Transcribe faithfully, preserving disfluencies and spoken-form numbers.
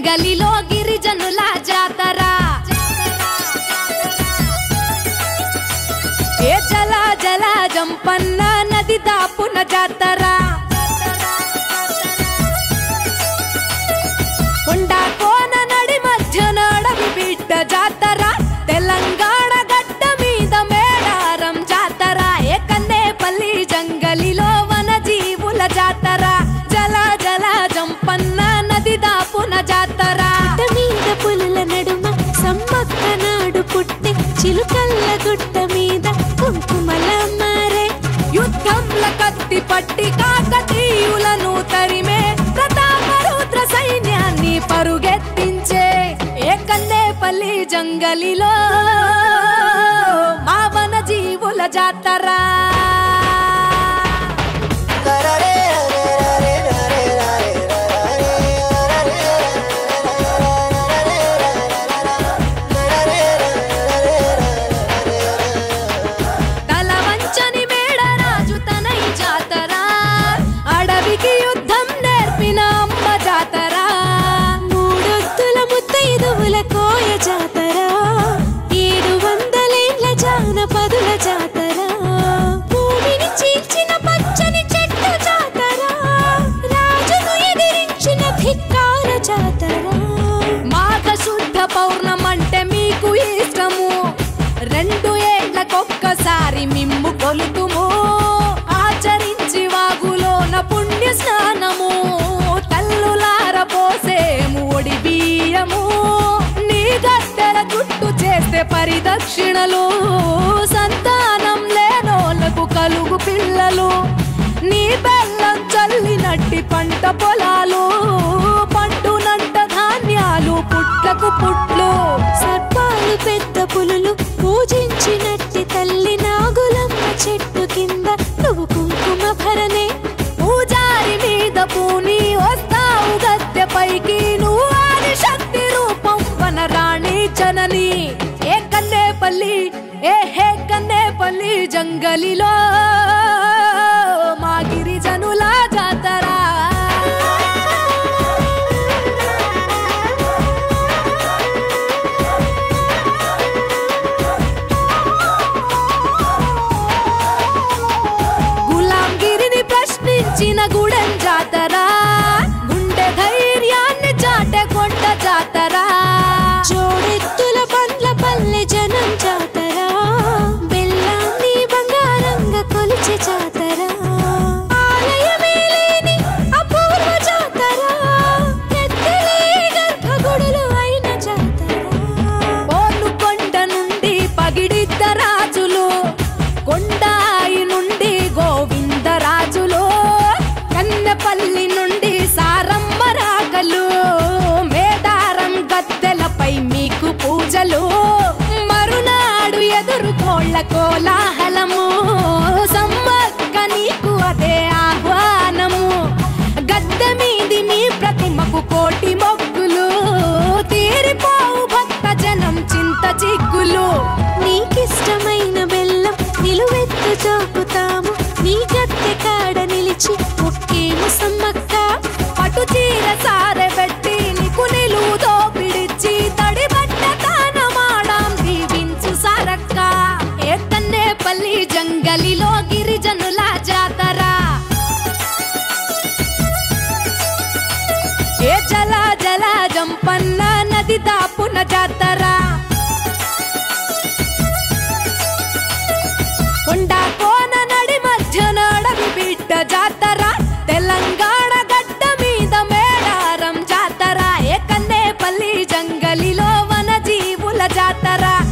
జంగలిలో గిరిజనుల జాతర ఏ జల జల జంపన్న నది దాపున జాతర కొండా కోన నడి మధ్యన అడవి బిడ్డ జాతర తెలంగాణ గడ్డ మీద మేడారం జాతర ఏ కన్నేపల్లి జంగలిలో వన జీవుల జాతర జల జల జంపన్న నది దాపున జాతర మీద పులుల నడుమ సమ్మక్క నాడు పుట్టి చిలుకల్ల గుట్ట మీద కుంకుమల మారే యుద్ధంల కత్తి పట్టి కాకతీయులను తరిమే ప్రతాపరుద్ర సైన్యాన్ని పరుగెత్తించే ఏ కన్నేపల్లి జంగలిలో మా వన జీవుల జాతర కోయ జాతర ఏడు వందలేళ్ల జానపదుల జాతర భూమిని చీల్చిన పచ్చని చెట్టు జాతర రాజును ఎదిరించిన ధిక్కార జాతర మాఘ శుద్ధ పౌర్ణమంటే మీకు ఇష్టము రెండు ఏళ్లకొక్కసారి మిమ్ము కొలుతుము ఆచరించి వాగులోన పుణ్య స్నానము తల్లులార పోసేము ఒడి బియ్యము గద్దెల చుట్టు చేస్తే పరిదక్షిణలు సంతానం లేనోళ్లకు కలుగు పిల్లలు నీ బెల్లం చల్లినట్టి పంట పొలాలు పండునంట ధాన్యాలు పుట్లకు పుట్లు సర్పాలు పెద్ద పులులు పూజించినట్టి తల్లి నాగులమ్మ చెట్టు కింద నువ్వు కుంకుమ భరణే పూజారి మీద పూని వస్తావు గద్దె పైకి నువ్వు ఆది శక్తి రూపం వనరాణి జనని ఏ కన్నేపల్లి ఏ హే కన్నేపల్లి జంగలిలో మా గిరిజనుల జాతర గులాంగిరిని ప్రశ్నించిన గుడెం జాతర గుండె ధైర్యాన్ని చాటే కొండ జాతర జోడెత్తుల పండ్ల పల్లె జనం జాతర బెల్లాన్ని బంగారంగా కొలిచే జాతర ఆలయమే లేని అపూర్వ జాతర ఎత్తలే గర్భగుడులు అయిన జాతర పోను కొండ నుండి పగిడిద్ద రాజులు కొండాయి నుండి గోవిందరాజులు కన్నెపల్లి నుండి సారమ్మ రాగలు మేడారం గద్దెలపై మీకు పూజలు మరునాడు ఎదురుకోళ్ల కోలాహలము సమ్మక్క నీకు అదే ఆహ్వానము గద్దె మీది నీ ప్రతిమకు కోటి మొక్కులు తీరిపోవు భక్త జనం చింత చిగ్గులు నీకిష్టమైన బెల్లం నిలువెత్తు చూపుతాము నీ గద్దె కాడ నిలిచి ఒక్కేము సమ్మక్క పటు చీర సారె పెట్టి నీకు నిలువుతో పిడిచి తడి బట్ట తానమాడాం దీవించు సారక్క ఏ కన్నేపల్లి జంగలిలో గిరిజనుల జాతర ఏ జల జల జంపన్న నది దాపున జాతర కొండా కోన నడి మధ్యన అడవి బిడ్డ జాతర తెలంగాణ గడ్డ మీద మేడారం జాతర ఏ కన్నేపల్లి జంగలిలో వన జీవుల జాతర